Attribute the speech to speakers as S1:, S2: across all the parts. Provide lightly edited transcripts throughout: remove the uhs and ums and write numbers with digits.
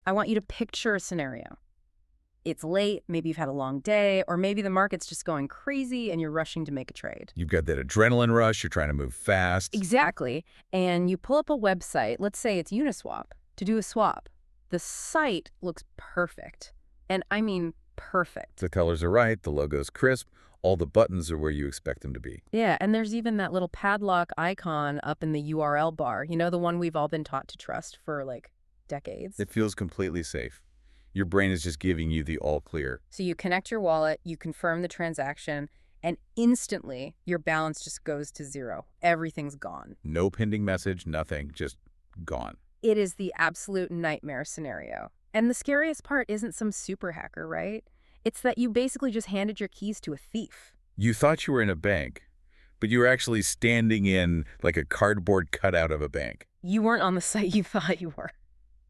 S1: I want you to picture a scenario. It's late, maybe you've had a long day, or maybe the market's just going crazy and you're rushing to make a trade.
S2: You've got that adrenaline rush. You're trying to move fast.
S1: Exactly. And you pull up a website, let's say it's Uniswap, to do a swap. The site looks perfect. And I mean perfect.
S2: The colors are right. The logo's crisp. All the buttons are where you expect them to be.
S1: Yeah, and there's even that little padlock icon up in the URL bar. You know, the one we've all been taught to trust for, like, decades.
S2: It feels completely safe. Your brain is just giving you the all clear.
S1: So you connect your wallet, you confirm the transaction, and instantly your balance just goes to zero. Everything's gone.
S2: No pending message, nothing, just gone.
S1: It is the absolute nightmare scenario. And the scariest part isn't some super hacker, right? It's that you basically just handed your keys to a thief.
S2: You thought you were in a bank, but you were actually standing in like a cardboard cutout of a bank.
S1: You weren't on the site you thought you were.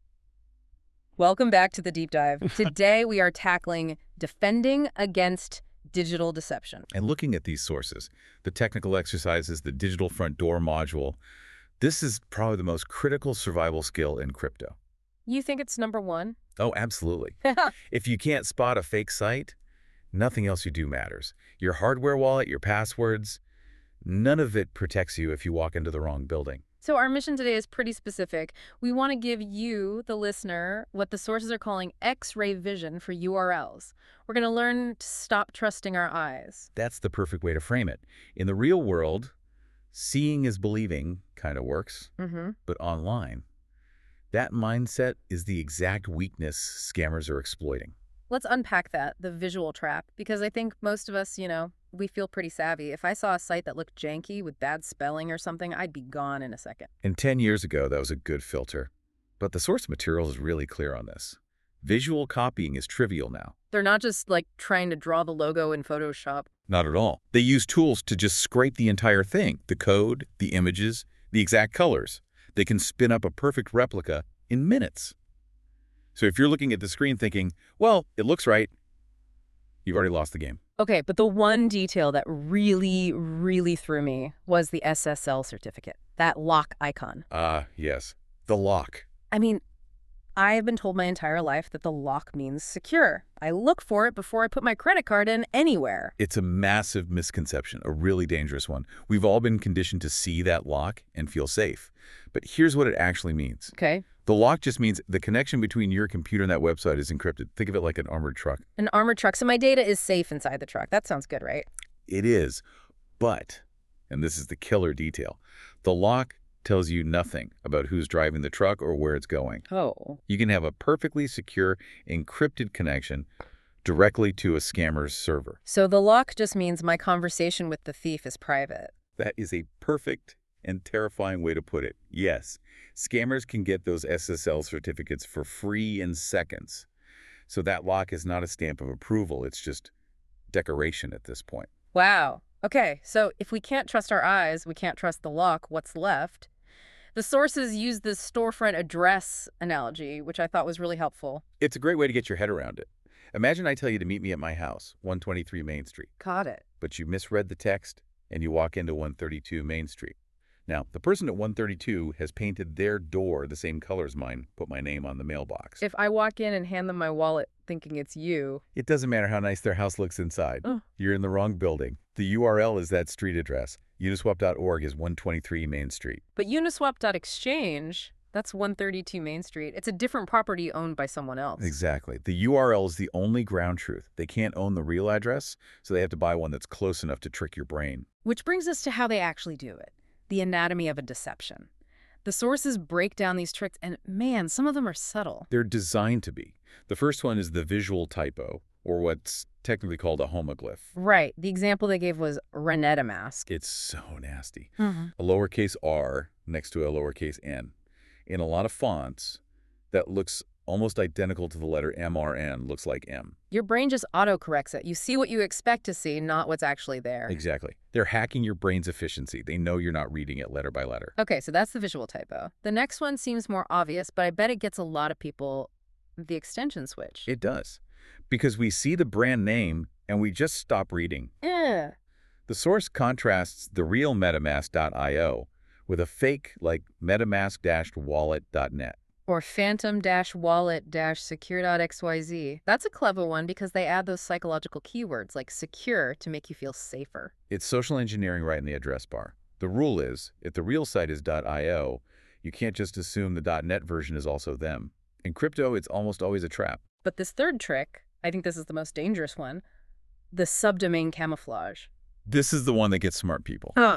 S1: Welcome back to the Deep Dive. Today we are tackling defending against digital deception.
S2: And looking at these sources, the technical exercises, the digital front door module, this is probably the most critical survival skill in crypto.
S1: You think it's number one?
S2: Oh, absolutely. If you can't spot a fake site, nothing else you do matters. Your hardware wallet, your passwords, none of it protects you if you walk into the wrong building.
S1: So our mission today is pretty specific. We want to give you, the listener, what the sources are calling X-ray vision for URLs. We're going to learn to stop trusting our eyes.
S2: That's the perfect way to frame it. In the real world, seeing is believing kind of works, but online, that mindset is the exact weakness scammers are exploiting.
S1: Let's unpack that, the visual trap, because I think most of us, we feel pretty savvy. If I saw a site that looked janky with bad spelling or something, I'd be gone in a second.
S2: And 10 years ago, that was a good filter. But the source material is really clear on this. Visual copying is trivial now.
S1: They're not just like trying to draw the logo in Photoshop.
S2: Not at all. They use tools to just scrape the entire thing, the code, the images, the exact colors. They can spin up a perfect replica in minutes. So if you're looking at the screen thinking, well, it looks right, you've already lost the game.
S1: Okay, but the one detail that really, really threw me was the SSL certificate, that lock icon.
S2: Yes, the lock.
S1: I mean, I've been told my entire life that the lock means secure. I look for it before I put my credit card in anywhere.
S2: It's a massive misconception, a really dangerous one. We've all been conditioned to see that lock and feel safe. But here's what it actually means.
S1: Okay.
S2: The lock just means the connection between your computer and that website is encrypted. Think of it like an armored truck.
S1: An armored truck. So my data is safe inside the truck. That sounds good, right?
S2: It is. But, and this is the killer detail, the lock tells you nothing about who's driving the truck or where it's going.
S1: Oh.
S2: You can have a perfectly secure, encrypted connection directly to a scammer's server.
S1: So the lock just means my conversation with the thief is private.
S2: That is a perfect and terrifying way to put it. Yes, scammers can get those SSL certificates for free in seconds. So that lock is not a stamp of approval. It's just decoration at this point.
S1: Wow. Okay, so if we can't trust our eyes, we can't trust the lock, what's left? The sources use the storefront address analogy, which I thought was really helpful.
S2: It's a great way to get your head around it. Imagine I tell you to meet me at my house, 123 Main Street.
S1: Got it.
S2: But you misread the text and you walk into 132 Main Street. Now, the person at 132 has painted their door the same color as mine, put my name on the mailbox.
S1: If I walk in and hand them my wallet thinking it's you...
S2: It doesn't matter how nice their house looks inside.
S1: Oh.
S2: You're in the wrong building. The URL is that street address. Uniswap.org is 123 Main Street.
S1: But Uniswap.exchange, that's 132 Main Street. It's a different property owned by someone else.
S2: Exactly. The URL is the only ground truth. They can't own the real address, so they have to buy one that's close enough to trick your brain.
S1: Which brings us to how they actually do it. The anatomy of a deception. The sources break down these tricks, and man, some of them are subtle.
S2: They're designed to be. The first one is the visual typo, or what's technically called a homoglyph.
S1: Right. The example they gave was RENETamask.
S2: It's so nasty. A lowercase r next to a lowercase n. In a lot of fonts, that looks almost identical to the letter MRN, looks like M.
S1: Your brain just autocorrects it. You see what you expect to see, not what's actually there.
S2: Exactly. They're hacking your brain's efficiency. They know you're not reading it letter by letter.
S1: Okay, so that's the visual typo. The next one seems more obvious, but I bet it gets a lot of people the extension switch.
S2: It does. Because we see the brand name and we just stop reading.
S1: Eh.
S2: The source contrasts the real MetaMask.io with a fake like MetaMask-wallet.net.
S1: Or phantom-wallet-secure.xyz. That's a clever one because they add those psychological keywords like secure to make you feel safer.
S2: It's social engineering right in the address bar. The rule is, if the real site is .io, you can't just assume the .net version is also them. In crypto, it's almost always a trap.
S1: But this third trick, I think this is the most dangerous one, the subdomain camouflage.
S2: This is the one that gets smart people.
S1: Huh.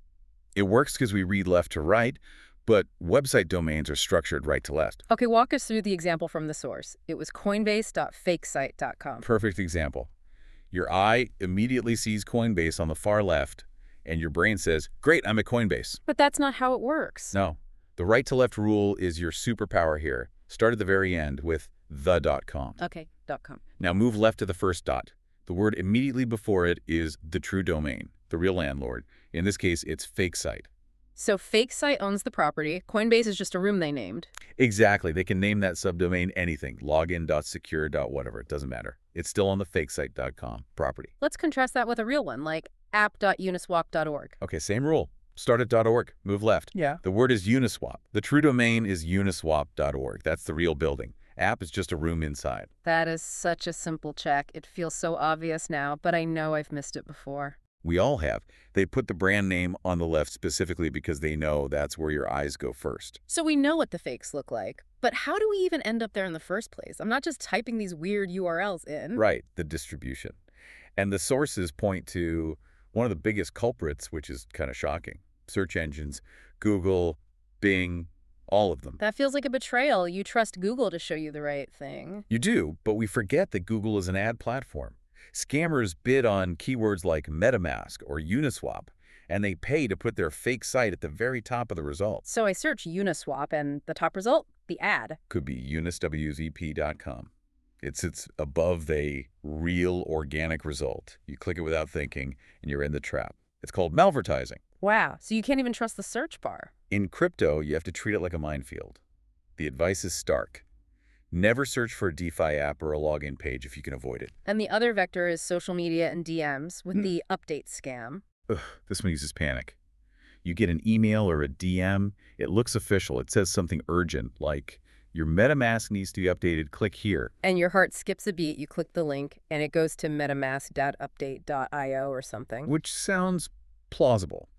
S2: It works because we read left to right, but website domains are structured right to left.
S1: Okay, walk us through the example from the source. It was coinbase.fakesite.com.
S2: Perfect example. Your eye immediately sees Coinbase on the far left, and your brain says, great, I'm at Coinbase.
S1: But that's not how it works.
S2: No. The right to left rule is your superpower here. Start at the very end with the.com.
S1: Okay, .com.
S2: Now move left to the first dot. The word immediately before it is the true domain, the real landlord. In this case, it's FakeSite.
S1: So FakeSite owns the property. Coinbase is just a room they named.
S2: Exactly. They can name that subdomain anything. Login.secure. Whatever. It doesn't matter. It's still on the fakesite.com property.
S1: Let's contrast that with a real one, like app.uniswap.org.
S2: Okay, same rule. Start at .org. Move left.
S1: Yeah.
S2: The word is Uniswap. The true domain is uniswap.org. That's the real building. App is just a room inside.
S1: That is such a simple check. It feels so obvious now, but I know I've missed it before.
S2: We all have. They put the brand name on the left specifically because they know that's where your eyes go first.
S1: So we know what the fakes look like, but how do we even end up there in the first place? I'm not just typing these weird URLs in.
S2: Right, the distribution. And the sources point to one of the biggest culprits, which is kind of shocking. Search engines, Google, Bing, all of them.
S1: That feels like a betrayal. You trust Google to show you the right thing.
S2: You do, but we forget that Google is an ad platform. Scammers bid on keywords like MetaMask or Uniswap, and they pay to put their fake site at the very top of the results.
S1: So I search Uniswap, and the top result? The ad.
S2: Could be uniswzp.com. It sits above the real organic result. You click it without thinking, and you're in the trap. It's called malvertising.
S1: Wow, so you can't even trust the search bar.
S2: In crypto, you have to treat it like a minefield. The advice is stark. Never search for a DeFi app or a login page if you can avoid it.
S1: And the other vector is social media and DMs with the update scam.
S2: Ugh, this one uses panic. You get an email or a DM, it looks official. It says something urgent, like, your MetaMask needs to be updated, click here.
S1: And your heart skips a beat. You click the link, and it goes to metamask.update.io or something.
S2: Which sounds plausible.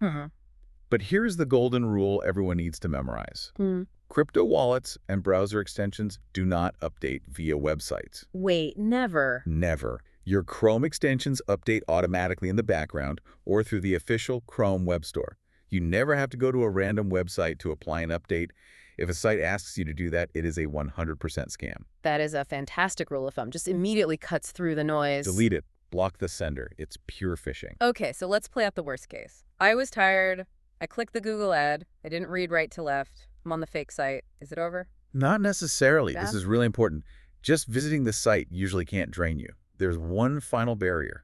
S2: But here's the golden rule everyone needs to memorize. Crypto wallets and browser extensions do not update via websites.
S1: Wait, never.
S2: Never. Your Chrome extensions update automatically in the background or through the official Chrome web store. You never have to go to a random website to apply an update. If a site asks you to do that, it is a 100% scam.
S1: That is a fantastic rule of thumb. Just immediately cuts through the noise.
S2: Delete it. Block the sender. It's pure phishing.
S1: Okay, so let's play out the worst case. I was tired. I clicked the Google ad. I didn't read right to left. I'm on the fake site. Is it over?
S2: Not necessarily.
S1: Yeah.
S2: This is really important. Just visiting the site usually can't drain you. There's one final barrier.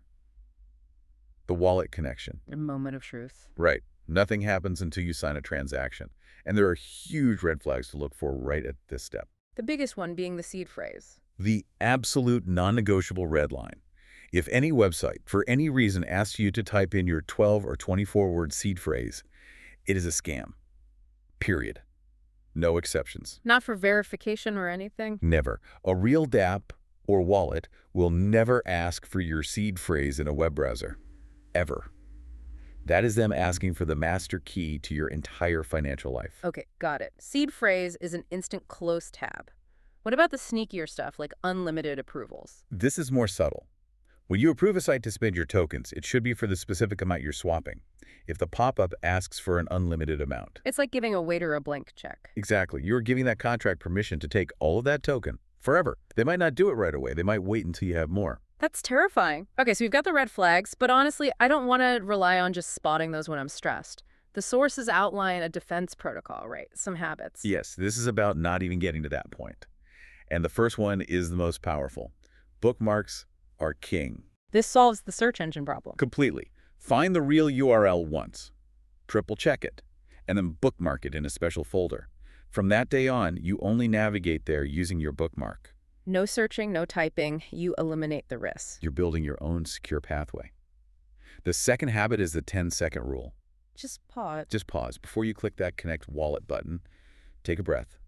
S2: The wallet connection.
S1: A moment of truth.
S2: Right. Nothing happens until you sign a transaction. And there are huge red flags to look for right at this step.
S1: The biggest one being the seed phrase.
S2: The absolute non-negotiable red line. If any website, for any reason, asks you to type in your 12 or 24-word seed phrase, it is a scam. Period. No exceptions.
S1: Not for verification or anything?
S2: Never. A real dApp or wallet will never ask for your seed phrase in a web browser. Ever. That is them asking for the master key to your entire financial life.
S1: Okay, got it. Seed phrase is an instant close tab. What about the sneakier stuff, like unlimited approvals?
S2: This is more subtle. When you approve a site to spend your tokens, it should be for the specific amount you're swapping. If the pop-up asks for an unlimited amount.
S1: It's like giving a waiter a blank check.
S2: Exactly. You're giving that contract permission to take all of that token forever. They might not do it right away. They might wait until you have more.
S1: That's terrifying. Okay, so we've got the red flags, but honestly, I don't want to rely on just spotting those when I'm stressed. The sources outline a defense protocol, right? Some habits.
S2: Yes, this is about not even getting to that point. And the first one is the most powerful. Bookmarks are king.
S1: This solves the search engine problem.
S2: Completely. Find the real URL once, triple check it, and then bookmark it in a special folder. From that day on, you only navigate there using your bookmark.
S1: No searching, no typing. You eliminate the risk.
S2: You're building your own secure pathway. The second habit is the 10-second rule.
S1: Just pause.
S2: Just pause. Before you click that Connect Wallet button, take a breath.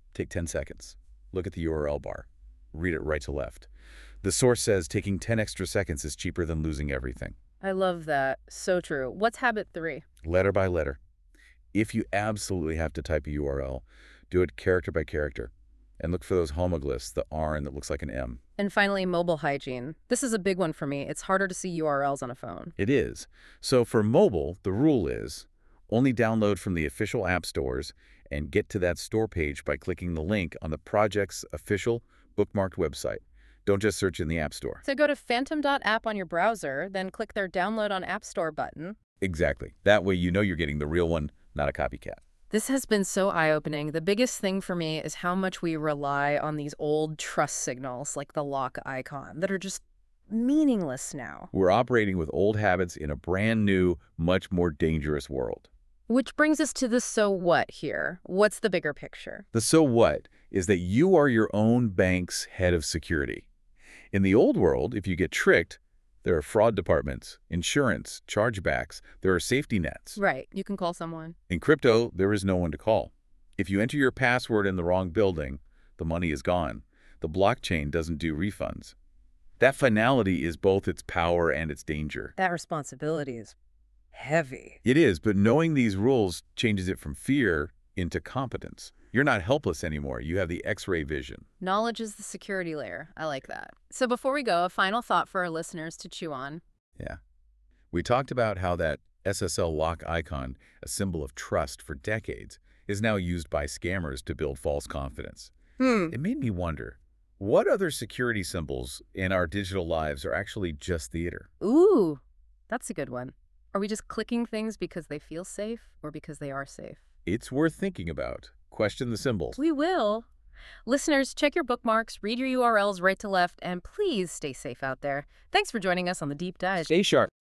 S2: Take 10 seconds. Look at the URL bar. Read it right to left. The source says taking 10 extra seconds is cheaper than losing everything.
S1: I love that. So true. What's habit 3?
S2: Letter by letter. If you absolutely have to type a URL, do it character by character. And look for those homoglyphs, the R and that looks like an M.
S1: And finally, mobile hygiene. This is a big one for me. It's harder to see URLs on a phone.
S2: It is. So for mobile, the rule is only download from the official app stores and get to that store page by clicking the link on the project's official bookmarked website. Don't just search in the App Store.
S1: So go to phantom.app on your browser, then click their Download on App Store button.
S2: Exactly. That way you know you're getting the real one, not a copycat.
S1: This has been so eye-opening. The biggest thing for me is how much we rely on these old trust signals like the lock icon that are just meaningless now.
S2: We're operating with old habits in a brand new, much more dangerous world.
S1: Which brings us to the so what here. What's the bigger picture?
S2: The so what is that you are your own bank's head of security. In the old world, if you get tricked, there are fraud departments, insurance, chargebacks, there are safety nets.
S1: Right, you can call someone.
S2: In crypto, there is no one to call. If you enter your password in the wrong building, the money is gone. The blockchain doesn't do refunds. That finality is both its power and its danger.
S1: That responsibility is heavy.
S2: It is, but knowing these rules changes it from fear into competence. You're not helpless anymore. You have the X-ray vision.
S1: Knowledge is the security layer. I like that. So before we go, a final thought for our listeners to chew on.
S2: Yeah. We talked about how that SSL lock icon, a symbol of trust for decades, is now used by scammers to build false confidence. It made me wonder, what other security symbols in our digital lives are actually just theater?
S1: Ooh, that's a good one. Are we just clicking things because they feel safe or because they are safe?
S2: It's worth thinking about. Question the symbols.
S1: We will. Listeners, check your bookmarks, read your URLs right to left, and please stay safe out there. Thanks for joining us on The Deep Dive.
S2: Stay sharp.